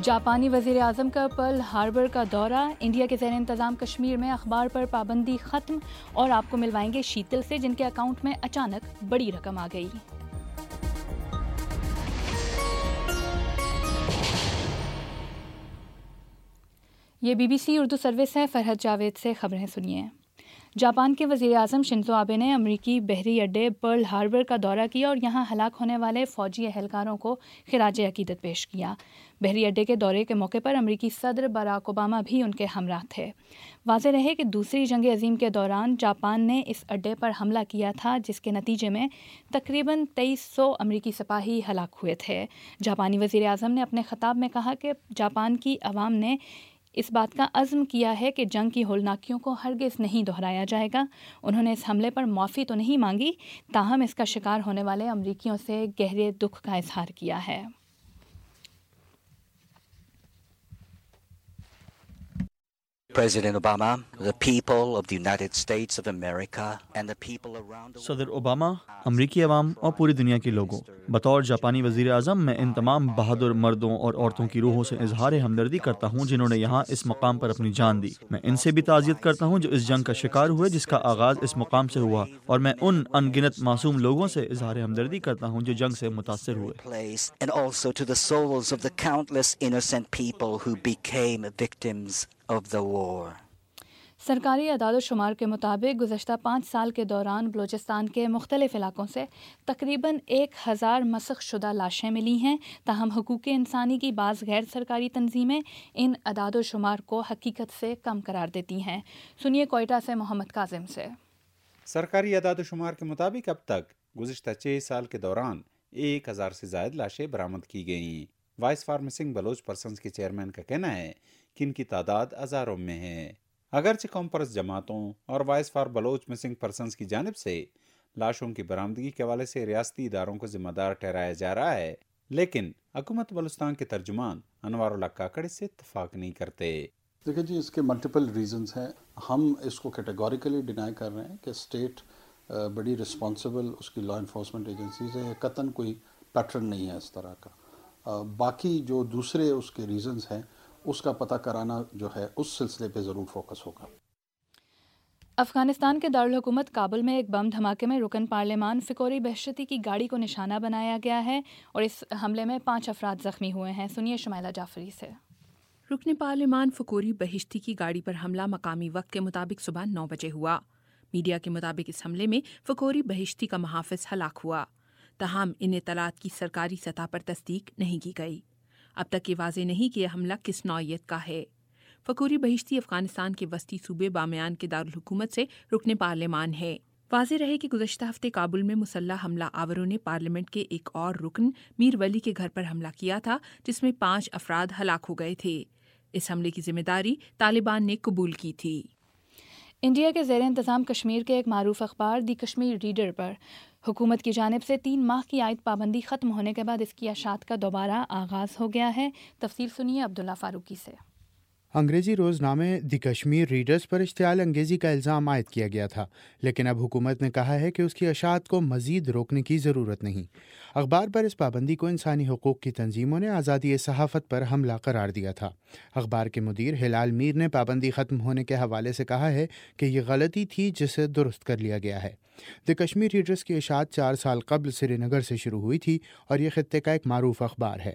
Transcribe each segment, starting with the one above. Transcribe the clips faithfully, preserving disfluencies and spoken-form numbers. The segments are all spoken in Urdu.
جاپانی وزیر اعظم کا پرل ہاربر کا دورہ، انڈیا کے زیر انتظام کشمیر میں اخبار پر پابندی ختم، اور آپ کو ملوائیں گے شیتل سے جن کے اکاؤنٹ میں اچانک بڑی رقم آ گئی۔ یہ B B C Urdu service ہے، فرحت جاوید سے خبریں سنیے۔ جاپان کے وزیر اعظم شنزو آبے نے امریکی بحری اڈے پرل ہاربر کا دورہ کیا اور یہاں ہلاک ہونے والے فوجی اہلکاروں کو خراج عقیدت پیش کیا۔ بحری اڈے کے دورے کے موقع پر امریکی صدر باراک اوباما بھی ان کے ہمراہ تھے۔ واضح رہے کہ دوسری جنگ عظیم کے دوران جاپان نے اس اڈے پر حملہ کیا تھا، جس کے نتیجے میں تقریباً تیئیس سو امریکی سپاہی ہلاک ہوئے تھے۔ جاپانی وزیر اعظم نے اپنے خطاب میں کہا کہ جاپان کی عوام نے اس بات کا عزم کیا ہے کہ جنگ کی ہولناکیوں کو ہرگز نہیں دہرایا جائے گا۔ انہوں نے اس حملے پر معافی تو نہیں مانگی، تاہم اس کا شکار ہونے والے امریکیوں سے گہرے دکھ کا اظہار کیا ہے۔ President Obama, the people of the United States of America and the people around the world. صدر اوباما، امریکی عوام اور پوری دنیا کے لوگوں، بطور جاپانی وزیر اعظم میں ان تمام بہادر مردوں اور عورتوں کی روحوں سے اظہار ہمدردی کرتا ہوں جنہوں نے یہاں اس مقام پر اپنی جان دی۔ میں ان سے بھی تعزیت کرتا ہوں جو اس جنگ کا شکار ہوئے جس کا آغاز اس مقام سے ہوا، اور میں ان ان گنت معصوم لوگوں سے اظہار ہمدردی کرتا ہوں جو جنگ سے متاثر ہوئے۔ And also to the souls of the countless innocent people who became victims of the war. سرکاری اعداد و شمار کے مطابق گزشتہ پانچ سال کے دوران بلوچستان کے مختلف علاقوں سے تقریباً ایک ہزار مسخ شدہ لاشیں ملی ہیں، تاہم حقوق انسانی کی بعض غیر سرکاری تنظیمیں ان اعداد و شمار کو حقیقت سے کم قرار دیتی ہیں۔ سنیے کوئٹہ سے محمد کاظم سے۔ سرکاری اعداد و شمار کے مطابق اب تک گزشتہ چھ سال کے دوران ایک ہزار سے زائد لاشیں برآمد کی گئیں۔ Voice for missing Baloch persons کے چیئرمین کا کہنا ہے کہ ان کی تعداد ہزاروں میں ہے۔ اگرچہ قوم پرست جماعتوں اور voice for Baloch missing persons کی جانب سے لاشوں کی برآمدگی کے حوالے سے ریاستی اداروں کو ذمہ دار ٹھہرایا جا رہا ہے، لیکن حکومت بلوچستان کے ترجمان انوار اللہ کاکڑ اس سے اتفاق نہیں کرتے۔ دیکھیں جی، اس کے ملٹیپل ریزنز ہیں۔ ہم اس کو کیٹیگوریکلی ڈینائی کر رہے ہیں کہ اسٹیٹ بڑی رسپانسبل اس کی لا انفورسمنٹ ایجنسیز ہیں، قطعاً کوئی پیٹرن نہیں ہے اس طرح کا۔ باقی جو دوسرے اس کے ریزنز ہیں اس کا پتہ کرانا جو ہے اس سلسلے پہ ضرور فوکس ہوگا۔ افغانستان کے دارالحکومت کابل میں ایک بم دھماکے میں رکن پارلیمان فکوری بہشتی کی گاڑی کو نشانہ بنایا گیا ہے اور اس حملے میں پانچ افراد زخمی ہوئے ہیں۔ سنیے شمائلہ جعفری سے۔ رکن پارلیمان فکوری بہشتی کی گاڑی پر حملہ مقامی وقت کے مطابق صبح نو بجے ہوا۔ میڈیا کے مطابق اس حملے میں فکوری بہشتی کا محافظ ہلاک ہوا، تاہم ان اطلاعات کی سرکاری سطح پر تصدیق نہیں کی گئی۔ اب تک یہ واضح نہیں کہ یہ حملہ کس نوعیت کا ہے۔ فکوری بہشتی افغانستان کے وسطی صوبے بامیان کے دارالحکومت سے رکن پارلیمان ہے۔ واضح رہے کہ گزشتہ ہفتے کابل میں مسلح حملہ آوروں نے پارلیمنٹ کے ایک اور رکن میر ولی کے گھر پر حملہ کیا تھا، جس میں پانچ افراد ہلاک ہو گئے تھے۔ اس حملے کی ذمہ داری طالبان نے قبول کی تھی۔ انڈیا کے زیر انتظام کشمیر کے ایک معروف اخبار دی کشمیر ریڈر پر حکومت کی جانب سے تین ماہ کی عائد پابندی ختم ہونے کے بعد اس کی اشاعت کا دوبارہ آغاز ہو گیا ہے۔ تفصیل سنیے عبداللہ فاروقی سے۔ انگریزی روزنامے دی کشمیر ریڈرز پر اشتعال انگیزی کا الزام عائد کیا گیا تھا، لیکن اب حکومت نے کہا ہے کہ اس کی اشاعت کو مزید روکنے کی ضرورت نہیں۔ اخبار پر اس پابندی کو انسانی حقوق کی تنظیموں نے آزادی صحافت پر حملہ قرار دیا تھا۔ اخبار کے مدیر ہلال میر نے پابندی ختم ہونے کے حوالے سے کہا ہے کہ یہ غلطی تھی جسے درست کر لیا گیا ہے۔ دی کشمیر ریڈرز کی اشاعت چار سال قبل سری نگر سے شروع ہوئی تھی اور یہ خطے کا ایک معروف اخبار ہے۔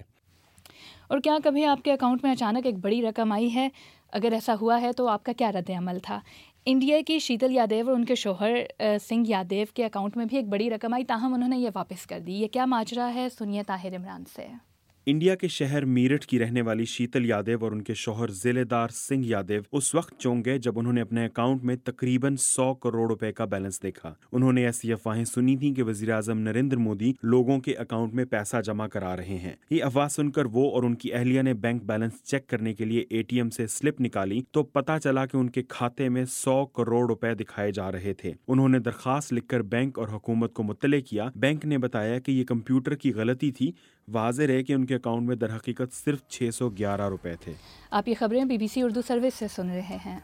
اور کیا کبھی آپ کے اکاؤنٹ میں اچانک ایک بڑی رقم آئی ہے؟ اگر ایسا ہوا ہے تو آپ کا کیا رد عمل تھا؟ انڈیا کی شیتل یادیو اور ان کے شوہر سنگھ یادیو کے اکاؤنٹ میں بھی ایک بڑی رقم آئی، تاہم انہوں نے یہ واپس کر دی۔ یہ کیا ماجرا ہے؟ سنیے طاہر عمران سے۔ انڈیا کے شہر میرٹھ کی رہنے والی شیتل یادیو اور ان کے شوہر ضلع دار سنگھ یادیو اس وقت چونک گئے جب انہوں نے اپنے اکاؤنٹ میں تقریباً سو کروڑ روپے کا بیلنس دیکھا۔ انہوں نے ایسی افواہیں سنی تھیں کہ وزیر اعظم نریندر مودی لوگوں کے اکاؤنٹ میں پیسہ جمع کرا رہے ہیں۔ یہ افواہ سن کر وہ اور ان کی اہلیہ نے بینک بیلنس چیک کرنے کے لیے اے ٹی ایم سے سلپ نکالی تو پتہ چلا کہ ان کے کھاتے میں سو کروڑ روپے دکھائے جا رہے تھے۔ انہوں نے درخواست لکھ کر بینک اور حکومت کو مطلع کیا۔ بینک نے بتایا کہ یہ کمپیوٹر کی غلطی تھی۔ واضح رہے کہ ان کے اکاؤنٹ میں در حقیقت صرف چھ سو گیارہ روپے تھے۔ آپ یہ خبریں B B C Urdu service سے سن رہے ہیں۔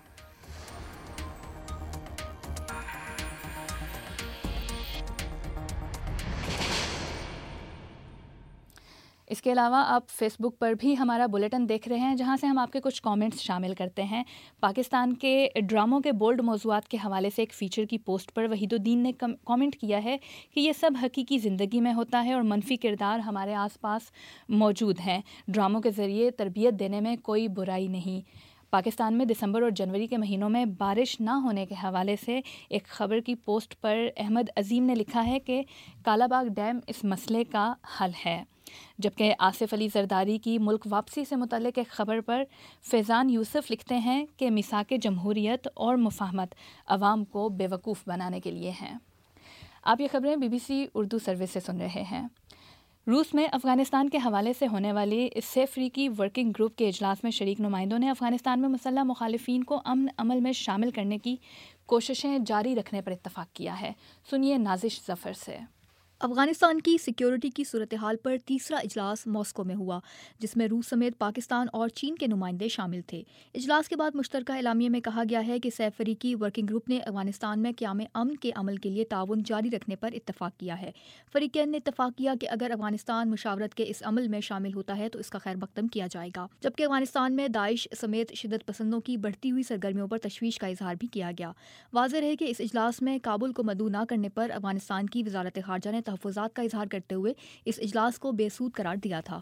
اس کے علاوہ آپ فیس بک پر بھی ہمارا بلیٹن دیکھ رہے ہیں جہاں سے ہم آپ کے کچھ کامنٹس شامل کرتے ہیں. پاکستان کے ڈراموں کے بولڈ موضوعات کے حوالے سے ایک فیچر کی پوسٹ پر وحید الدین نے کامنٹ کیا ہے کہ یہ سب حقیقی زندگی میں ہوتا ہے اور منفی کردار ہمارے آس پاس موجود ہیں. ڈراموں کے ذریعے تربیت دینے میں کوئی برائی نہیں. پاکستان میں دسمبر اور جنوری کے مہینوں میں بارش نہ ہونے کے حوالے سے ایک خبر کی پوسٹ پر احمد عظیم نے لکھا ہے کہ کالا باغ ڈیم اس مسئلے کا حل ہے. جبکہ آصف علی زرداری کی ملک واپسی سے متعلق ایک خبر پر فیضان یوسف لکھتے ہیں کہ میثاق جمہوریت اور مفاہمت عوام کو بے وقوف بنانے کے لیے ہیں. آپ یہ خبریں B B C Urdu service سے سن رہے ہیں. روس میں افغانستان کے حوالے سے ہونے والی اس سے افریقی ورکنگ گروپ کے اجلاس میں شریک نمائندوں نے افغانستان میں مسلح مخالفین کو امن عمل میں شامل کرنے کی کوششیں جاری رکھنے پر اتفاق کیا ہے. سنیے نازش ظفر سے. افغانستان کی سیکیورٹی کی صورتحال پر تیسرا اجلاس ماسکو میں ہوا جس میں روس سمیت پاکستان اور چین کے نمائندے شامل تھے. اجلاس کے بعد مشترکہ اعلامیے میں کہا گیا ہے کہ سہ فریقی ورکنگ گروپ نے افغانستان میں قیام امن کے عمل کے لیے تعاون جاری رکھنے پر اتفاق کیا ہے. فریقین نے اتفاق کیا کہ اگر افغانستان مشاورت کے اس عمل میں شامل ہوتا ہے تو اس کا خیر مقدم کیا جائے گا. جبکہ افغانستان میں داعش سمیت شدت پسندوں کی بڑھتی ہوئی سرگرمیوں پر تشویش کا اظہار بھی کیا گیا. واضح ہے کہ اس اجلاس میں کابل کو مدعو نہ کرنے پر افغانستان کی وزارت خارجہ نے تحفظات کا اظہار کرتے ہوئے اس اجلاس کو بے سود قرار دیا تھا.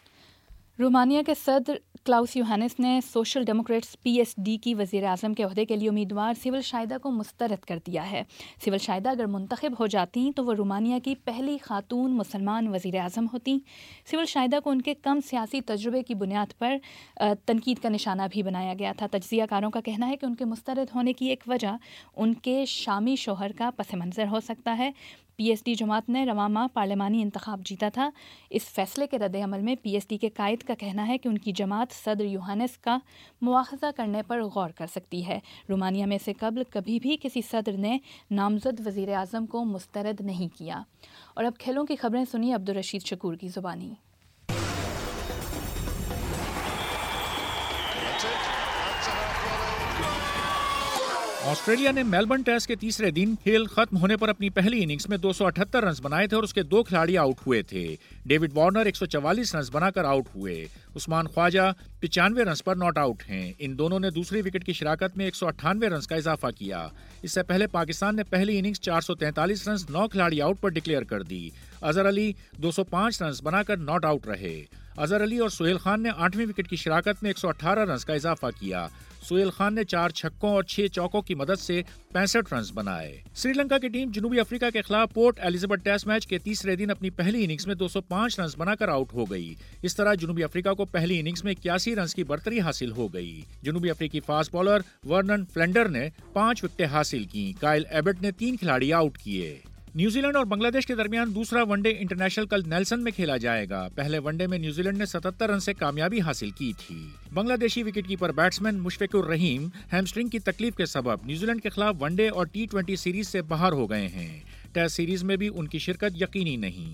رومانیہ کے صدر کلاؤس یوہانس نے social democrats P S D کی وزیر اعظم کے عہدے کے لیے امیدوار سیول شائدہ کو مسترد کر دیا ہے. سیول شائدہ اگر منتخب ہو جاتی تو وہ رومانیہ کی پہلی خاتون مسلمان وزیر اعظم ہوتی. سیول شائدہ کو ان کے کم سیاسی تجربے کی بنیاد پر تنقید کا نشانہ بھی بنایا گیا تھا. تجزیہ کاروں کا کہنا ہے کہ ان کے مسترد ہونے کی ایک وجہ ان کے شامی شوہر کا پس منظر ہو سکتا ہے. پی ایس ڈی جماعت نے رواں ماہ پارلیمانی انتخاب جیتا تھا. اس فیصلے کے رد عمل میں پی ایس ڈی کے قائد کا کہنا ہے کہ ان کی جماعت صدر یوہانس کا مواخذہ کرنے پر غور کر سکتی ہے. رومانیہ میں سے قبل کبھی بھی کسی صدر نے نامزد وزیر اعظم کو مسترد نہیں کیا. اور اب کھیلوں کی خبریں سنیے عبدالرشید شکور کی زبانی. آسٹریلیا نے میلبرن ٹیسٹ کے تیسرے دن کھیل ختم ہونے پر اپنی پہلی اننگز میں دو سو اٹھہتر رنز بنائے تھے اور اس کے دو کھلاڑی آؤٹ ہوئے تھے. ڈیوڈ وارنر ایک سو چوالیس رنز بنا کر آؤٹ ہوئے. عثمان خواجہ پچانوے رنز پر ناٹ آؤٹ ہیں. ان دونوں نے دوسری وکٹ کی شراکت میں ایک سو اٹھانوے رنز کا اضافہ کیا. اس سے پہلے پاکستان نے پہلی اننگز چار سو تینتالیس رنز نو کھلاڑی آؤٹ پر ڈکلیئر کر دی. اظہر علی دو سو پانچ رنز بنا کر ناٹ آؤٹ رہے. اظہر علی اور سہیل خان نے آٹھویں وکٹ کی شراکت میں ایک سو اٹھارہ رنز کا اضافہ کیا. سہیل خان نے چار چھکوں اور چھ چوکوں کی مدد سے پینسٹھ رنز بنائے. سری لنکا کی ٹیم جنوبی افریقہ کے خلاف پورٹ ایلزبتھ ٹیسٹ میچ کے تیسرے دن اپنی پہلی اننگز میں دو سو پانچ رنز بنا کر آؤٹ ہو گئی. اس طرح جنوبی افریقہ کو پہلی اننگز میں اکیاسی رنز کی برتری حاصل ہو گئی. جنوبی افریقی فاسٹ بالر ورنن فلینڈر نے پانچ وکٹیں حاصل کی. کائل ایبٹ نے تین کھلاڑی آؤٹ کیے. نیوزی لینڈ اور بنگلہ دیش کے درمیان دوسرا ون ڈے انٹرنیشنل کل نیلسن میں کھیلا جائے گا. پہلے ون ڈے میں نیوزی لینڈ نے ستہتر رن سے کامیابی حاصل کی تھی. بنگلہ دیشی وکٹ کیپر بیٹسمین مشفق الرحیم ہیمسٹرنگ کی تکلیف کے سبب نیوزی لینڈ کے خلاف ون ڈے اور ٹی ٹوینٹی سیریز سے باہر ہو گئے ہیں. ٹیسٹ سیریز میں بھی ان کی شرکت یقینی نہیں.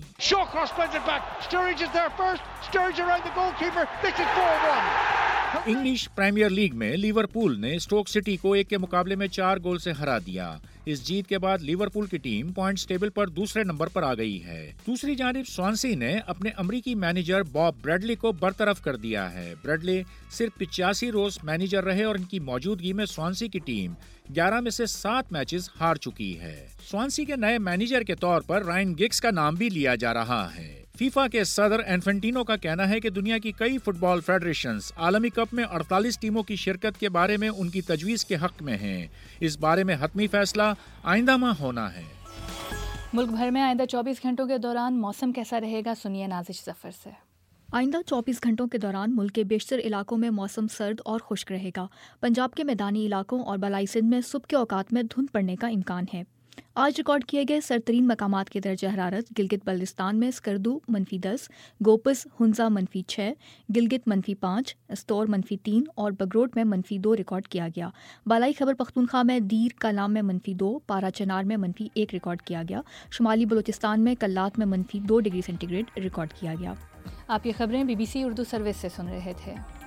انگلش پریمیئر لیگ میں لیورپول نے اسٹوک سٹی کو ایک کے مقابلے میں چار گول سے ہرا دیا. اس جیت کے بعد لیورپول کی ٹیم پوائنٹس ٹیبل پر دوسرے نمبر پر آ گئی ہے. دوسری جانب سوانسی نے اپنے امریکی مینیجر باب بریڈلی کو برطرف کر دیا ہے. بریڈلی صرف پچاسی روز مینیجر رہے اور ان کی موجودگی میں سوانسی کی ٹیم گیارہ میں سے سات میچز ہار چکی ہے. سوانسی کے نئے مینیجر کے طور پر رائن گگز کا نام بھی لیا جا رہا ہے. فیفا کے صدر انفنٹینو کا کہنا ہے کہ دنیا کی کئی فٹ بال فیڈریشنز عالمی کپ میں اڑتالیس ٹیموں کی شرکت کے بارے میں ان کی تجویز کے حق میں ہیں. اس بارے میں حتمی فیصلہ آئندہ ماہ ہونا ہے. ملک بھر میں آئندہ چوبیس گھنٹوں کے دوران موسم کیسا رہے گا، سنیے نازش ظفر سے. آئندہ چوبیس گھنٹوں کے دوران ملک کے بیشتر علاقوں میں موسم سرد اور خشک رہے گا. پنجاب کے میدانی علاقوں اور بالائی سندھ میں صبح کے اوقات میں دھند پڑنے کا امکان ہے. آج ریکارڈ کیے گئے سرترین مقامات کے درجہ حرارت گلگت بلتستان میں اسکردو منفی دس، گوپس ہنزا منفی چھ، گلگت منفی پانچ، استور منفی تین اور بگروٹ میں منفی دو ریکارڈ کیا گیا. بالائی خیبر پختونخوا میں دیر کلام میں منفی دو، پارا چنار میں منفی ایک ریکارڈ کیا گیا. شمالی بلوچستان میں کلات میں منفی دو ڈگری سینٹی گریڈ ریکارڈ کیا گیا. آپ یہ خبریں B B C Urdu service سے سن رہے تھے.